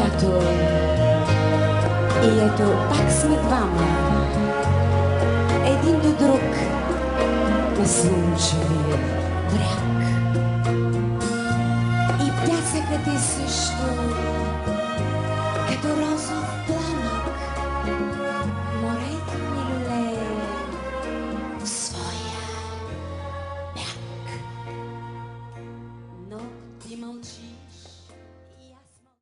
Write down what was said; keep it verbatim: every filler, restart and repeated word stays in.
лято. И ето, пак сме двама. Един до друг на слънчевия бряг. И пясъкът е също